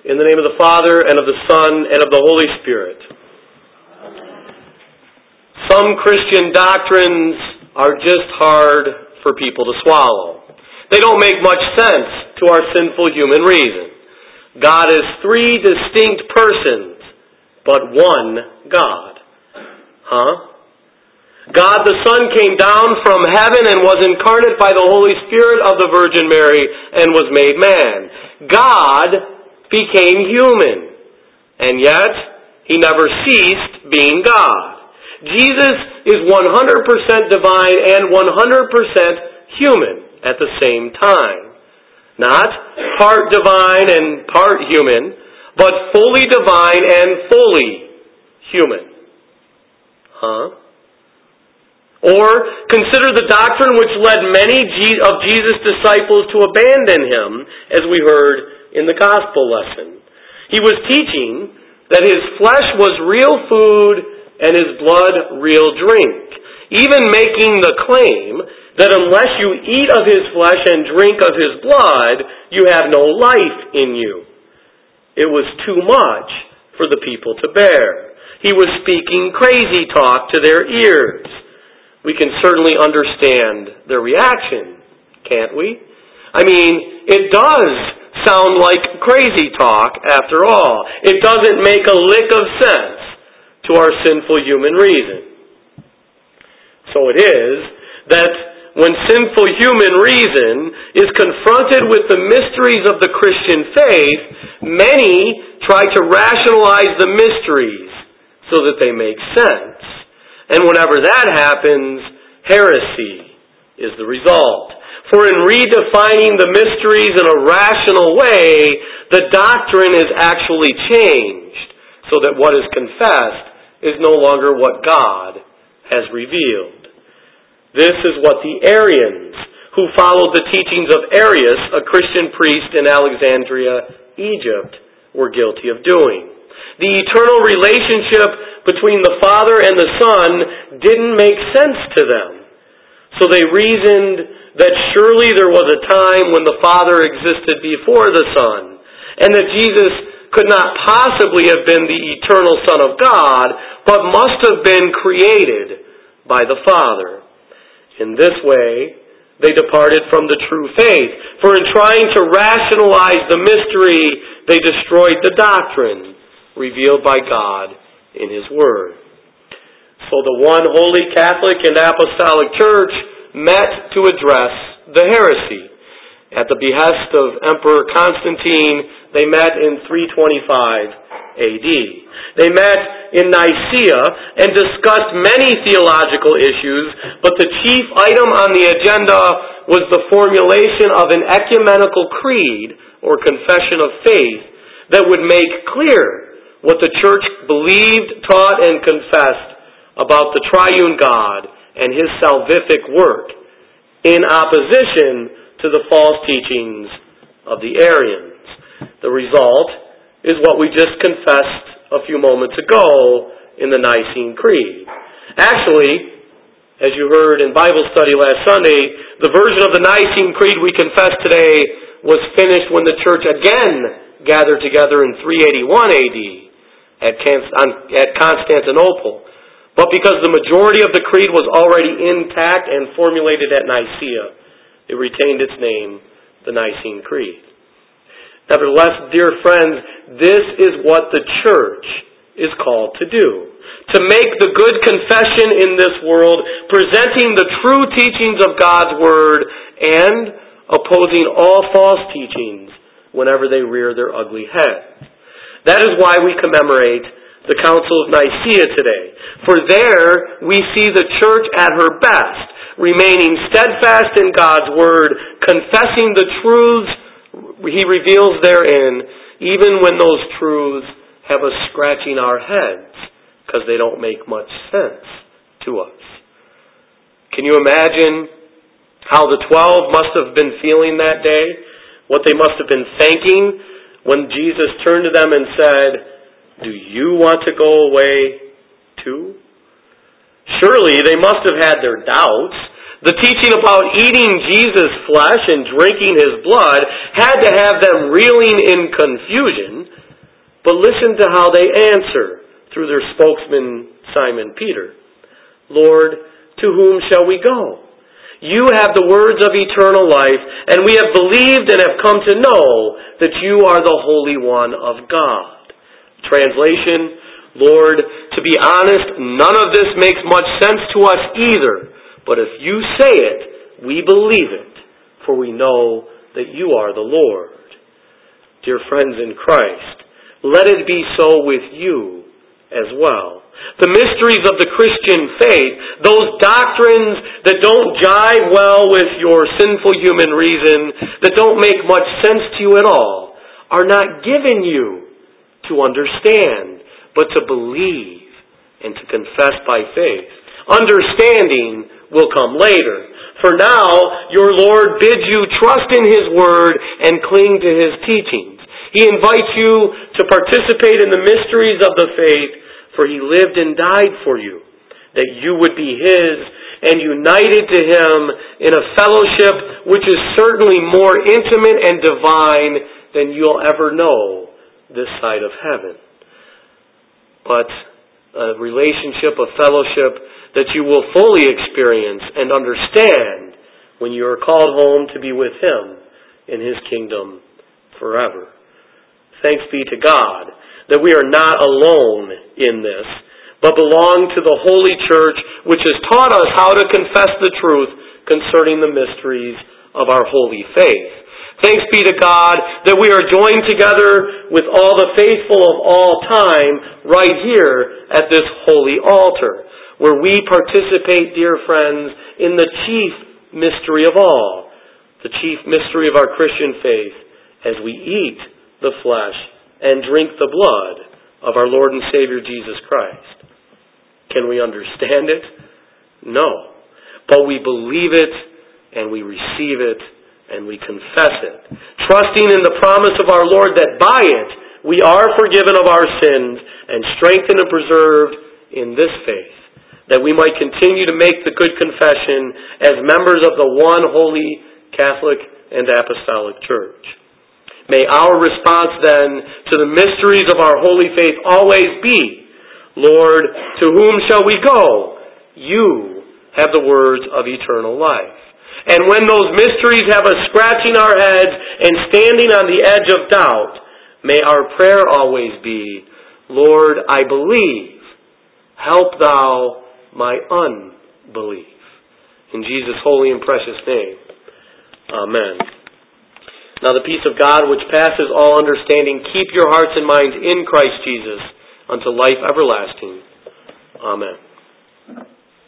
In the name of the Father, and of the Son, and of the Holy Spirit. Some Christian doctrines are just hard for people to swallow. They don't make much sense to our sinful human reason. God is three distinct persons, but one God. God the Son came down from heaven and was incarnate by the Holy Spirit of the Virgin Mary and was made man. God became human, and yet He never ceased being God. Jesus is 100% divine and 100% human at the same time. Not part divine and part human, but fully divine and fully human. Or consider the doctrine which led many of Jesus' disciples to abandon Him, as we heard in the gospel lesson. He was teaching that His flesh was real food and His blood real drink, even making the claim that unless you eat of His flesh and drink of His blood, you have no life in you. It was too much for the people to bear. He was speaking crazy talk to their ears. We can certainly understand their reaction, can't we? I mean, it does sound like crazy talk after all. It doesn't make a lick of sense to our sinful human reason. So it is that when sinful human reason is confronted with the mysteries of the Christian faith, many try to rationalize the mysteries so that they make sense. And whenever that happens, heresy is the result. For in redefining the mysteries in a rational way, the doctrine is actually changed, so that what is confessed is no longer what God has revealed. This is what the Arians, who followed the teachings of Arius, a Christian priest in Alexandria, Egypt, were guilty of doing. The eternal relationship between the Father and the Son didn't make sense to them. So they reasoned that surely there was a time when the Father existed before the Son, and that Jesus could not possibly have been the eternal Son of God, but must have been created by the Father. In this way, they departed from the true faith, for in trying to rationalize the mystery, they destroyed the doctrine revealed by God in His Word. So the one holy Catholic and Apostolic Church met to address the heresy. At the behest of Emperor Constantine, they met in 325 AD. They met in Nicaea and discussed many theological issues, but the chief item on the agenda was the formulation of an ecumenical creed or confession of faith that would make clear what the Church believed, taught, and confessed about the triune God and His salvific work, in opposition to the false teachings of the Arians. The result is what we just confessed a few moments ago in the Nicene Creed. Actually, as you heard in Bible study last Sunday, the version of the Nicene Creed we confess today was finished when the Church again gathered together in 381 AD. At Constantinople. But because the majority of the creed was already intact and formulated at Nicaea, it retained its name, the Nicene Creed. Nevertheless, dear friends, this is what the Church is called to do. To make the good confession in this world, presenting the true teachings of God's Word, and opposing all false teachings whenever they rear their ugly head. That is why we commemorate the Council of Nicaea today. For there we see the Church at her best, remaining steadfast in God's Word, confessing the truths He reveals therein, even when those truths have us scratching our heads, because they don't make much sense to us. Can you imagine how the 12 must have been feeling that day? What they must have been thinking when Jesus turned to them and said, "Do you want to go away too?" Surely they must have had their doubts. The teaching about eating Jesus' flesh and drinking His blood had to have them reeling in confusion. But listen to how they answer through their spokesman, Simon Peter. Lord, to whom shall we go? You have the words of eternal life, and we have believed and have come to know that you are the Holy One of God. Translation, Lord, to be honest, none of this makes much sense to us either. But if you say it, we believe it, for we know that you are the Lord. Dear friends in Christ, let it be so with you as well. The mysteries of the Christian faith, those doctrines that don't jive well with your sinful human reason, that don't make much sense to you at all, are not given you to understand, but to believe and to confess by faith. Understanding will come later. For now, your Lord bids you trust in His Word and cling to His teachings. He invites you to participate in the mysteries of the faith, for He lived and died for you, that you would be His and united to Him in a fellowship which is certainly more intimate and divine than you'll ever know this side of heaven. But a relationship, a fellowship that you will fully experience and understand when you are called home to be with Him in His kingdom forever. Thanks be to God that we are not alone in this, but belong to the Holy Church, which has taught us how to confess the truth concerning the mysteries of our holy faith. Thanks be to God that we are joined together with all the faithful of all time right here at this holy altar, where we participate, dear friends, in the chief mystery of all, the chief mystery of our Christian faith, as we eat the flesh and drink the blood of our Lord and Savior Jesus Christ. Can we understand it? No. But we believe it, and we receive it, and we confess it, trusting in the promise of our Lord that by it we are forgiven of our sins and strengthened and preserved in this faith, that we might continue to make the good confession as members of the one holy Catholic and Apostolic Church. May our response then to the mysteries of our holy faith always be, Lord, to whom shall we go? You have the words of eternal life. And when those mysteries have us scratching our heads and standing on the edge of doubt, may our prayer always be, Lord, I believe. Help thou my unbelief. In Jesus' holy and precious name. Amen. Now the peace of God, which passes all understanding, keep your hearts and minds in Christ Jesus unto life everlasting. Amen.